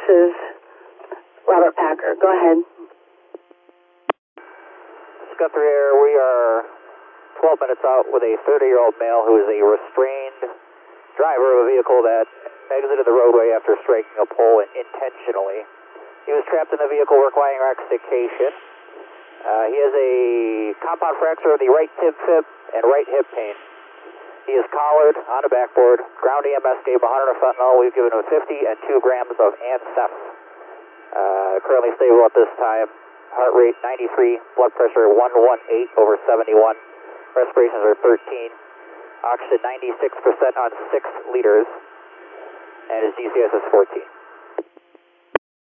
is Robert Packer. Go ahead. Guthrie Air, we are 12 minutes out with a 30-year-old male who is a restrained driver of a vehicle that exited the roadway after striking a pole intentionally. He was trapped in the vehicle requiring rectification. He has a compound fracture of the right tib-fib and right hip pain. He is collared on a backboard. Ground EMS gave 100 of fentanyl. We've given him 50 and 2 grams of Ancef. Currently stable at this time. Heart rate 93, blood pressure 118/71. Respirations are 13. Oxygen 96% on 6 liters. And his GCS is 14.